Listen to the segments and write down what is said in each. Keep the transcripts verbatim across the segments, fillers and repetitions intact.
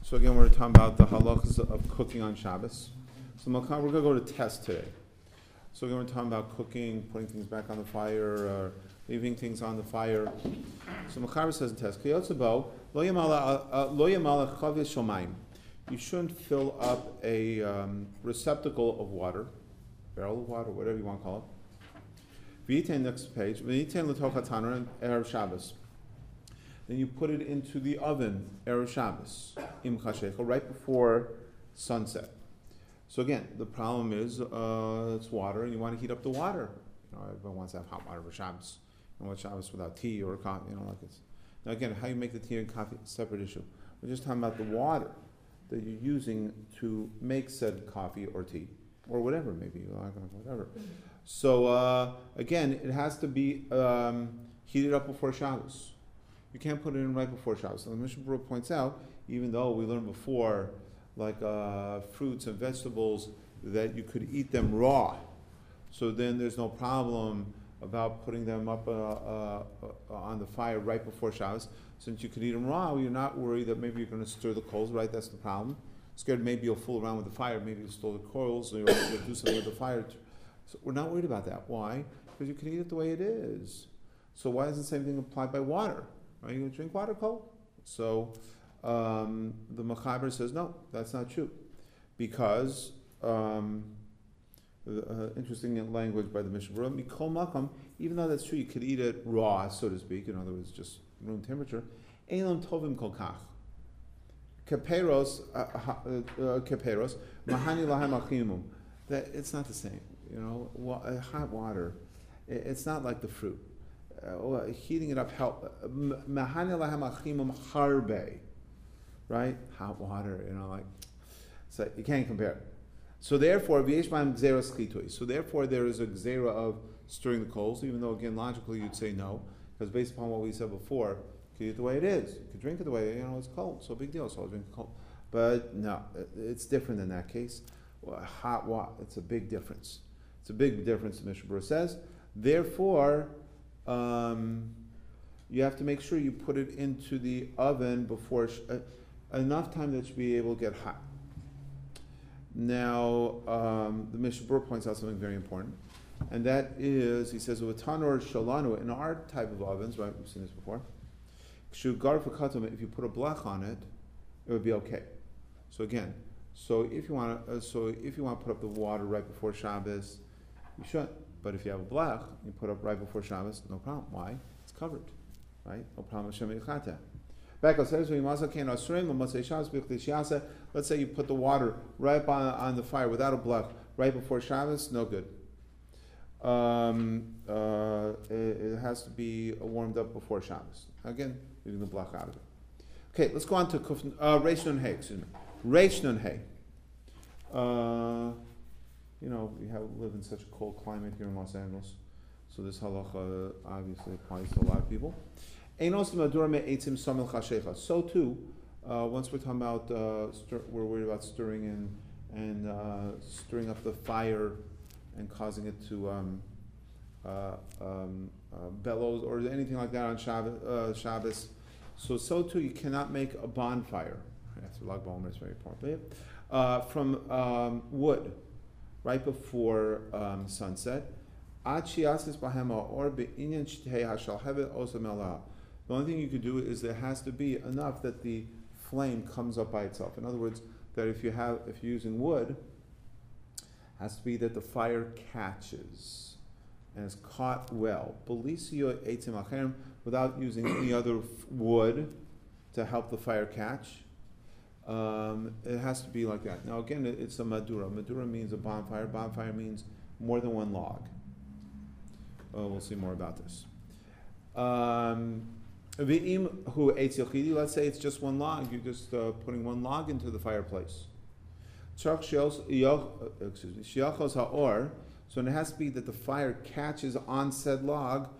So again, we're talking about the halachas of cooking on Shabbos. So we're going to go to test today. So again, we're talking about cooking, putting things back on the fire, or leaving things on the fire. So Mechaber says in test, lo yamala chavya shomayim. You shouldn't fill up a um, receptacle of water, barrel of water, whatever you want to call it. V'yitain, next page. V'yitain l'toch hataner erev Shabbos. Then you put it into the oven erev Shabbos, im chashecha, right before sunset. So again, the problem is uh, it's water, and you want to heat up the water. You know, everyone wants to have hot water for Shabbos. You don't want Shabbos without tea or coffee. You know, like it's. Now again, how you make the tea and coffee is a separate issue. We're just talking about the water that you're using to make said coffee or tea, or whatever, maybe, whatever. So, uh, again, it has to be um, heated up before Shabbos. You can't put it in right before Shabbos. So the Mishnah Berurah points out, even though we learned before, like uh, fruits and vegetables, that you could eat them raw. So then there's no problem about putting them up uh, uh, uh, on the fire right before Shabbos. Since you could eat them raw, you're not worried that maybe you're going to stir the coals, right? That's the problem. Scared maybe you'll fool around with the fire, maybe you'll stir the coals, or you'll do something with the fire. So we're not worried about that. Why? Because you can eat it the way it is. So why doesn't the same thing apply by water? Are you going to drink water cold? So um, the Mechaber says, no, that's not true. Because, um, uh, interesting language by the Mishnah Berurah, Mikol Makam, even though that's true, you could eat it raw, so to speak, in other words, just room temperature, Eilam Tovim Kol Kach. Keperos, Keperos, Mahani Lahem Achimum. That it's not the same. You know, wa- uh, hot water, it, it's not like the fruit. Uh, heating it up help. Mahani Lahem Achimum Harbe. Right? Hot water, you know, like, so you can't compare it. So therefore, so therefore there is a gzera of stirring the coals, even though again logically you'd say no, because based upon what we said before, you can eat it the way it is. You can drink it the way, you know, it's cold, so big deal, so I'll drink it cold. But no, it's different in that case. Well, hot water, it's a big difference. It's a big difference, the Mishnah Berurah says. Therefore, um, you have to make sure you put it into the oven before, sh- uh, enough time that it should be able to get hot. Now, um, the Mishnah Berurah points out something very important, and that is, he says, with tanur shalanu, in our type of ovens, right, we've seen this before, if you put a blech on it, it would be okay. So again, so if you want to, uh, so if you want to put up the water right before Shabbos, you should. But if you have a blech, you put up right before Shabbos, no problem. Why? It's covered, right? No problem. Let's say you put the water right on, on the fire without a blech right before Shabbos, no good. Um, uh, it, it has to be warmed up before Shabbos. Again, leaving the blech out of it. Okay, let's go on to Kuf, uh, Reish Nun Hey. Excuse me, Reish Nun Hey. Uh, you know, we have live in such a cold climate here in Los Angeles, so this halacha obviously applies to a lot of people. So too, uh, once we're talking about, uh, stir, we're worried about stirring in and uh, stirring up the fire and causing it to um, uh, um, uh, bellows or anything like that on Shabbos, uh, Shabbos. So, so too, you cannot make a bonfire. That's Lag BaOmer, it's very important. Uh, from um, wood, right before um, sunset. The only thing you could do is there has to be enough that the flame comes up by itself. In other words, that if you have, if you're using wood, it has to be that the fire catches and is caught well. Without using any other wood to help the fire catch. Um, it has to be like that. Now again, it's a madura. Madura means a bonfire. Bonfire means more than one log. Uh, we'll see more about this. Um, Let's say it's just one log. You're just uh, putting one log into the fireplace. Excuse me. So it has to be that the fire catches on said log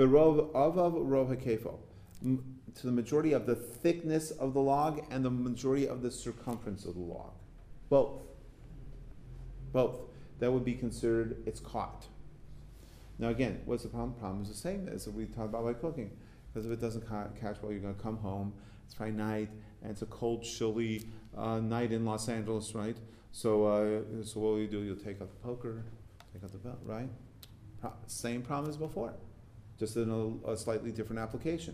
to the majority of the thickness of the log and the majority of the circumference of the log. Both. Both. That would be considered, it's caught. Now again, what's the problem? The problem is the same as we talked about by cooking. Because if it doesn't ca- catch well, you're going to come home it's Friday night, and it's a cold, chilly uh, night in Los Angeles, right? So, uh, so what will you do? You'll take out the poker, take out the belt, right? Pro- same problem as before, just in a, a slightly different application.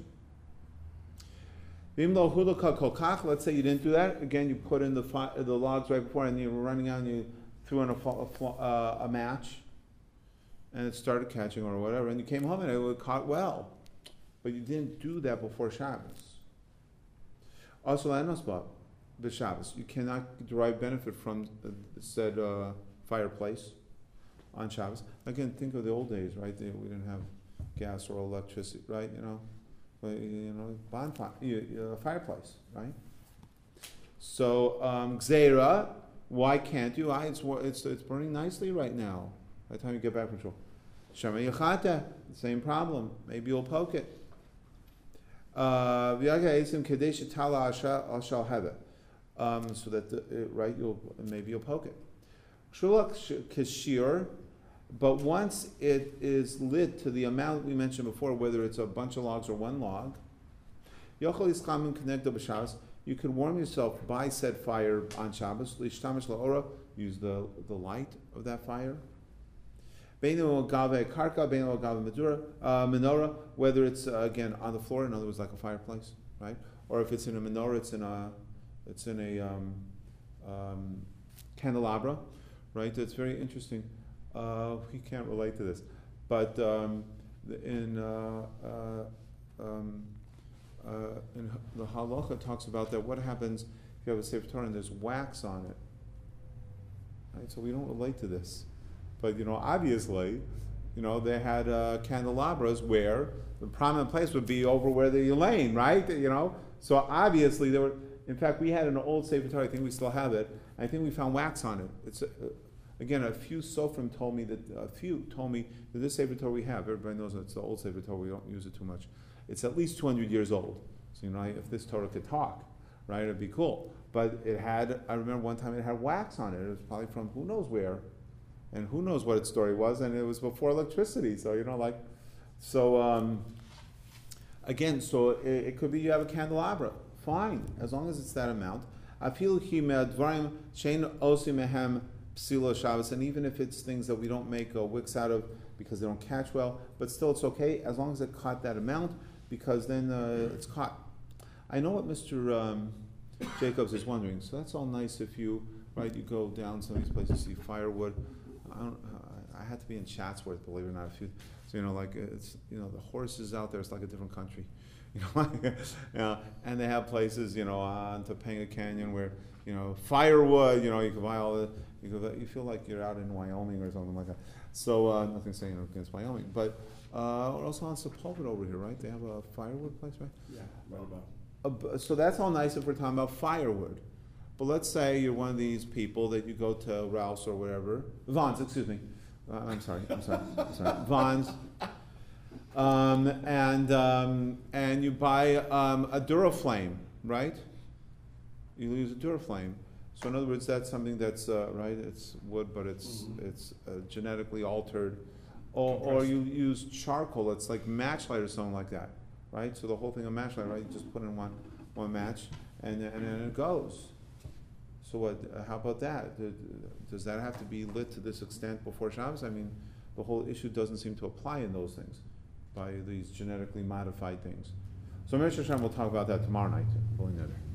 Let's say you didn't do that. Again, you put in the fi- the logs right before, and you were running out, and you threw in a, a, uh, a match, and it started catching or whatever, and you came home and it was caught well, but you didn't do that before Shabbos. Also, the Shabbos, you cannot derive benefit from the said uh, fireplace on Shabbos. Again, think of the old days, right? They, we didn't have gas or electricity, right? You know, but, you know, bonfire, you, you know, a fireplace, right? So um, Gzeira, why can't you? I, it's, it's it's burning nicely right now. By the time you get back from shul, Shema Yachata, same problem. Maybe you'll poke it. Uh, Um, so that the, uh, right, you'll maybe you'll poke it. Shulak kashir, but once it is lit to the amount we mentioned before, whether it's a bunch of logs or one log, yochel iskamin connected b'Shabbos. You can warm yourself by said fire on Shabbos. Lishtamish laora, use the the light of that fire. Beinu gave karka, beinu gave menorah, whether it's uh, again on the floor, in other words, like a fireplace, right? Or if it's in a menorah, it's in a It's in a um, um, candelabra, right? It's very interesting. Uh, we can't relate to this, but um, in uh, uh, um, uh, in the halacha talks about that. What happens if you have a sefer Torah and there's wax on it? Right. So we don't relate to this, but you know, obviously, you know, they had uh, candelabras where the prominent place would be over where the lane, right? You know, so obviously there were. In fact, we had an old Sefer Torah, I think we still have it, I think we found wax on it. It's uh, again, a few Sofrim told me that, a few told me that this Sefer Torah we have, everybody knows it's the old Sefer Torah, we don't use it too much. It's at least two hundred years old. So, you know, if this Torah could talk, right, it'd be cool. But it had, I remember one time it had wax on it. It was probably from who knows where, and who knows what its story was, and it was before electricity. So, you know, like, so, um, again, so it, it could be you have a candelabra. Fine, as long as it's that amount. Afil hi me'advarim shein osim mehem psilo Shabbos, and even if it's things that we don't make uh, wicks out of because they don't catch well, but still it's okay as long as it caught that amount, because then uh, it's caught. I know what Mister Um, Jacobs is wondering. So that's all nice if you right you go down some of these places, see firewood. I don't. Uh, I had to be in Chatsworth, believe it or not. A few, so you know, like it's you know the horses out there. It's like a different country. You know, you know, and they have places, you know, on Topanga Canyon where, you know, firewood, you know, you can buy all the, you can, you feel like you're out in Wyoming or something like that. So, uh, nothing saying against Wyoming, but, uh, also on Sepulveda over here, right? They have a firewood place, right? Yeah, right Uh, about. so that's all nice if we're talking about firewood. But let's say you're one of these people that you go to Ralph's or whatever, Vaughn's, excuse me. Uh, I'm sorry, I'm sorry, I'm sorry. Vaughn's. Um, and um, and you buy um, a Duraflame, right? You use a Duraflame. So in other words, that's something that's uh, right. It's wood, but it's mm-hmm. it's uh, genetically altered. Or, or you use charcoal. It's like matchlight or something like that, right? So the whole thing of matchlight, right? You just put in one one match, and and then it goes. So what? Uh, how about that? Does that have to be lit to this extent before Shabbos? I mean, the whole issue doesn't seem to apply in those things, by these genetically modified things. So Meir Hashem will talk about that tomorrow night.